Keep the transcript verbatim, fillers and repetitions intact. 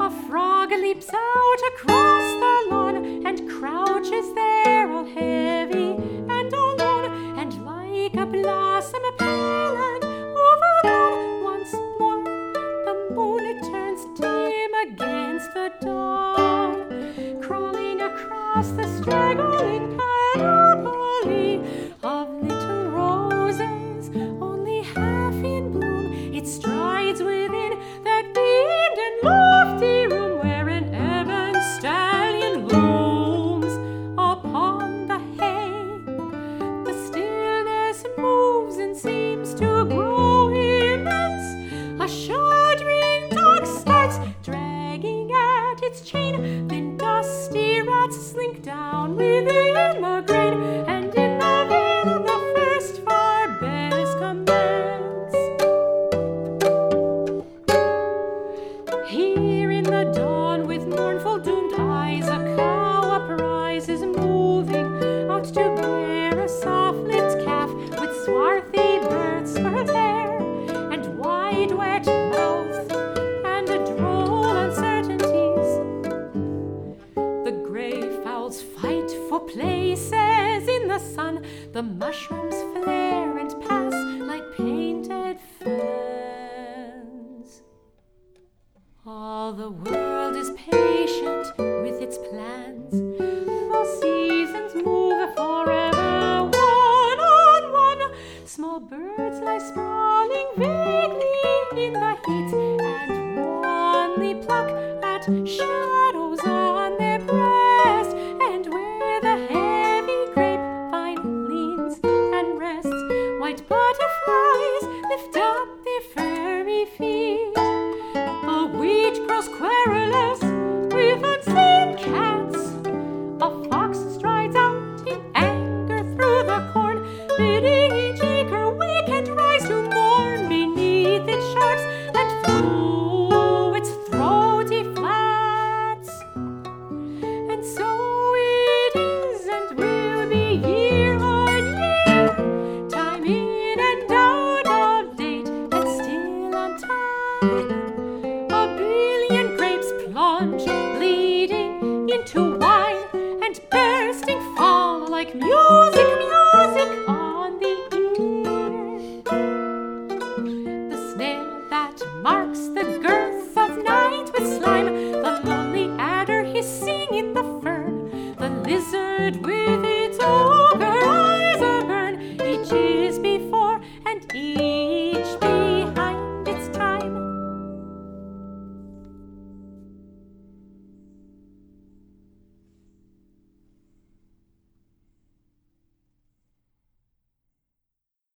A frog leaps out across the lawn and crouches there all heavy and alone, and like a blossom pale and overgrown, once more the moon turns dim against the dawn, crawling across the straggling panoply of little roses, only half in bloom. It strides within that beamed and lofty room where an ebon stallion looms upon the hay. The stillness moves and seems to grow immense. A shuddering dog starts dragging at its chain, then dusty rats slink down within the grain, and in the vale the first far bells commence. Here in the dawn, with mournful doomed eyes, a cow uprises, moving out to bear a soft-lipped calf with swarthy birds for her hair, and wide wet mouth, and a droll uncertainties. The grey fowls fight for places in the sun, the mushrooms flare and pass like painted fans. All the world is patient with its plans. The seasons move forever, one on one. Small birds lie sprawling vaguely in the heat, and wanly pluck at shadows on their breast. And where the heavy grapevine leans and rests, white butterflies lift up their furry feet. The wheat grows querulous with unseen cats. A fox strides out in anger through the corn, bidding each acre wake and rise to mourn beneath its sharps and through its throaty flats. And so it is and will be year on year, time in and out of date and still on time. A billion grapes plunge, bleeding into wine, and bursting fall like music, music on the ear. The snare that marks